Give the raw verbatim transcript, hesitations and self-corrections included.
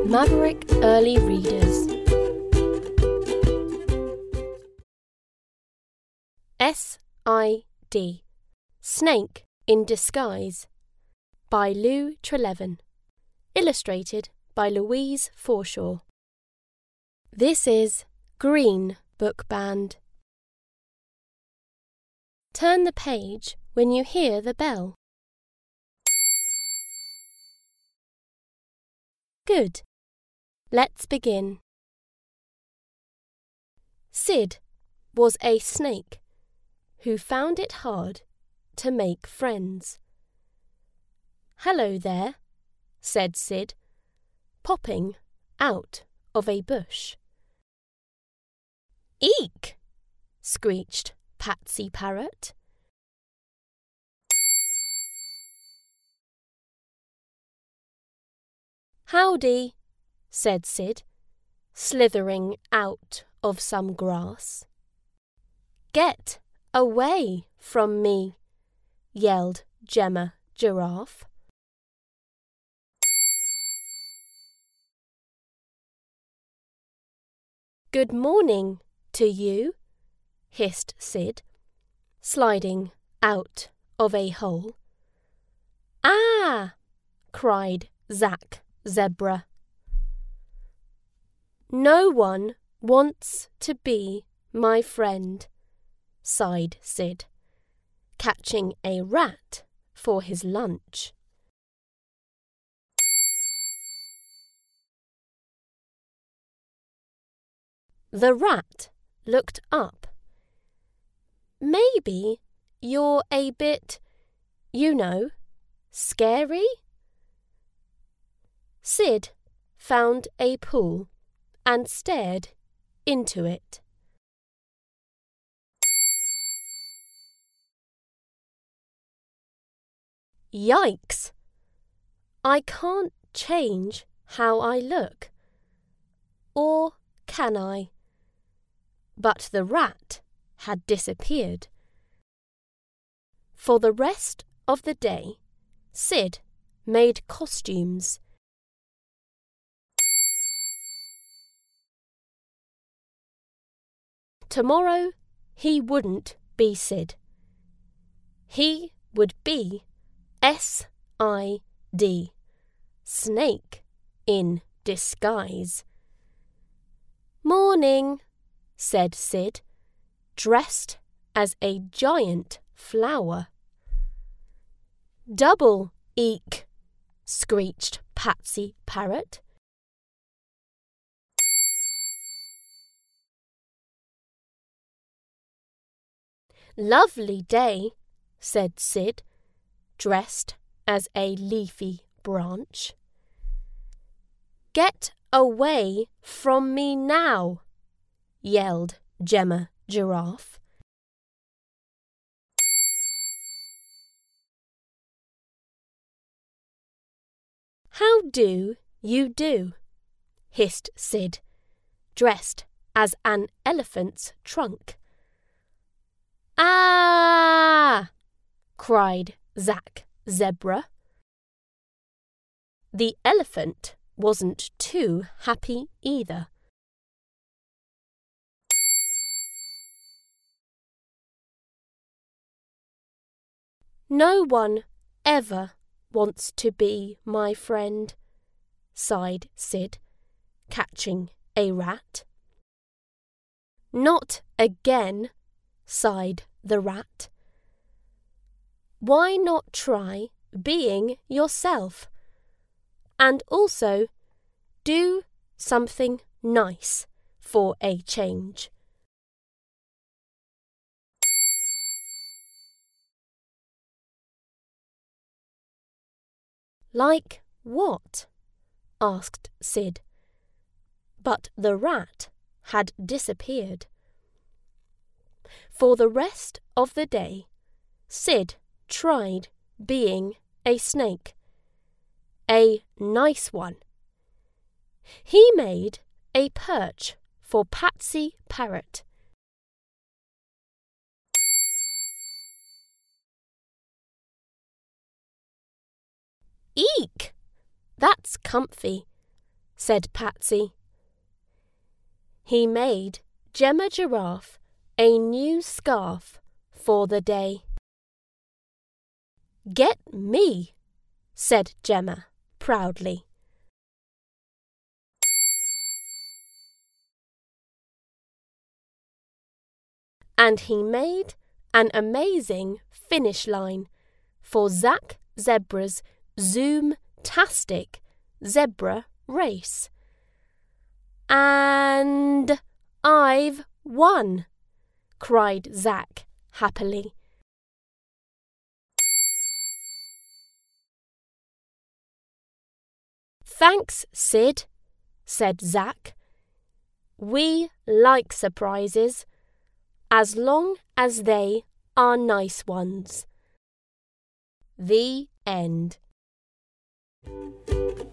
Maverick Early Readers. S I D Snake in Disguise by Lou Trelevin. Illustrated by Louise Forshaw. This is Green Book Band. Turn the page when you hear the bell. Good. Let's begin. Sid was a snake who found it hard to make friends. "Hello there," said Sid, popping out of a bush. "Eek!" screeched Patsy Parrot. "Howdy," said Sid, slithering out of some grass. "Get away from me," yelled Gemma Giraffe. "Good morning to you," hissed Sid, sliding out of a hole. "Ah!" cried Zach Zebra. "No one wants to be my friend," sighed Sid, catching a rat for his lunch. The rat looked up. "Maybe you're a bit, you know, scary?" Sid found a pool and stared into it. "Yikes! I can't change how I look. Or can I?" But the rat had disappeared. For the rest of the day, Sid made costumes. Tomorrow he wouldn't be Sid. He would be S I D, Snake in Disguise. "Morning," said Sid, dressed as a giant flower. "Double eek!" screeched Patsy Parrot. "Lovely day," said Sid, dressed as a leafy branch. "Get away from me now!" yelled Gemma Giraffe. "How do you do?" hissed Sid, dressed as an elephant's trunk. "Ah!" cried Zach Zebra. The elephant wasn't too happy either. "No one ever wants to be my friend," sighed Sid, catching a rat. "Not again," sighed the rat. "Why not try being yourself? And also do something nice for a change." "Like what?" asked Sid. But the rat had disappeared. For the rest of the day, Sid tried being a snake. A nice one. He made a perch for Patsy Parrot. "Eek! That's comfy," said Patsy. He made Gemma Giraffe a new scarf for the day. Get me, said Gemma proudly. And he made an amazing finish line for Zach Zebra's Zoom-tastic zebra race. And I've won, cried Zach happily. Thanks, Sid, said Zach. We like surprises, as long as they are nice ones. The end.